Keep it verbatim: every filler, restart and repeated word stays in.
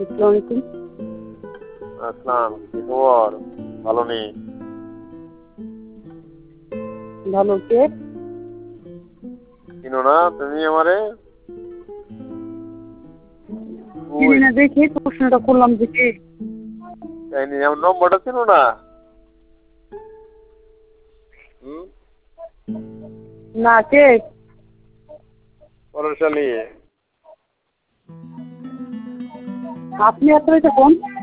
আসসালামু আলাইকুম। আসসালাম, কি খবর? ভালো নেই? ভালো, কে? চিনো না তুমি আমারে? চিনি ওই না দেখে প্রশ্নটা করলাম যে কে? তাইনি আমার নম্বরটা চিনো না? হুম? না, কে? পরশালী। আপনি এত রাতে ফোন?